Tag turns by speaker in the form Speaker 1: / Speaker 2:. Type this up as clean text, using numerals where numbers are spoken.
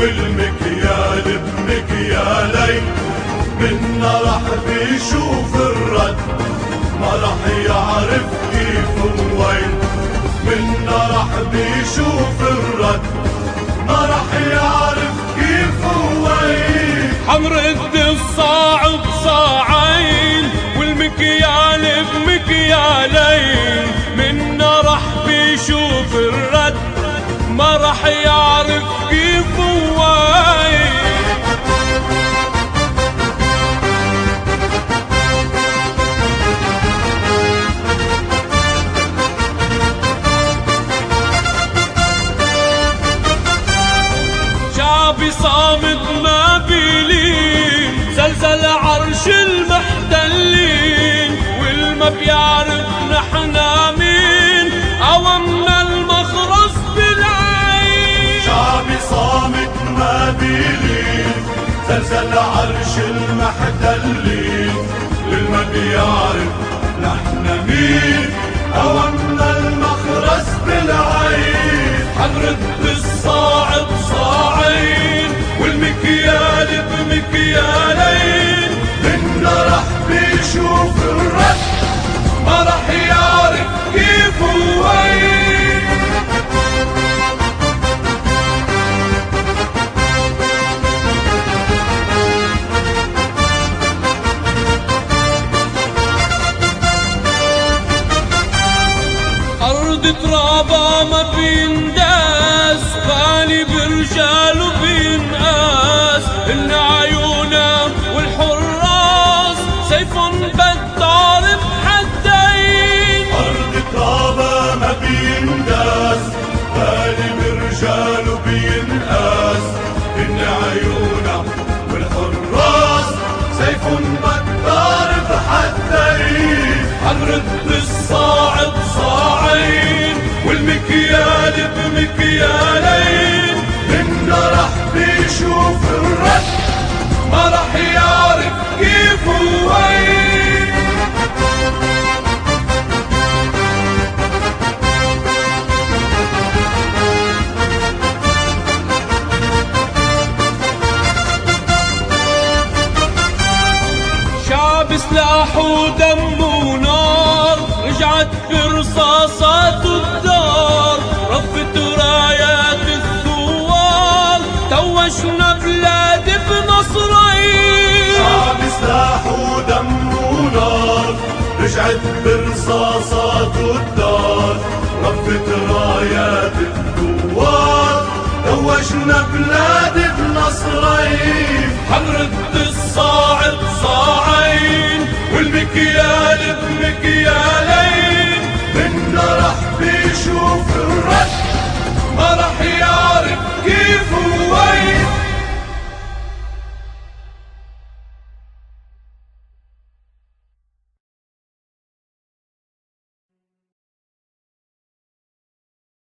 Speaker 1: والمكيال بمكيالين، منا راح بيشوف الرد ما راح يعرف كيف وين، منا راح بيشوف الرد ما راح يعرف كيف وين.
Speaker 2: حنرد الصاع بصاعين والمكيال بمكيالين، منا راح بيشوف الرد ما راح يعرف كيف وين. شعبي صامت ما بيلين، زلزل عرش المحتلين، والما بيعرف نحنا مين عوامنا المخرس بالعين.
Speaker 1: شعبي صامت ما بيلين، زلزل عرش المحتلين، والما بيعرف نحنا مين عوامنا المخرس بالعين. حنرد الصاع بصاعين والمكيال بمكيالين، منا راح بيشوف الرد ما راح يعرف كيف وين.
Speaker 2: أرض ترابها ما بينداس، غالي برجال وبينقاس، إن عيونا والحراس سيفهم بتار بحدين.
Speaker 1: أرض ترابها ما بينداس، غالي برجال وبينقاس، إن عيونا والحراس سيفهم بتار بحدين. حنرد الصاع بصاعين والمكيال بمكيالين، منا راح بيشوف الرد ما راح يعرف كيف وين.
Speaker 2: شعب سلاح ودم ونار، رجعت برصاصات الدار، رفت رايات الثوار، توجنا بلاد بنصرين.
Speaker 1: شعب سلاح ودم ونار، رجعت برصاصات الدار، رفت رايات الثوار، توجنا بلاد بنصرين. حنرد الصاع بصاعين والمكيال بمكيالين، منا راح بيشوف الرد ما راح يعرف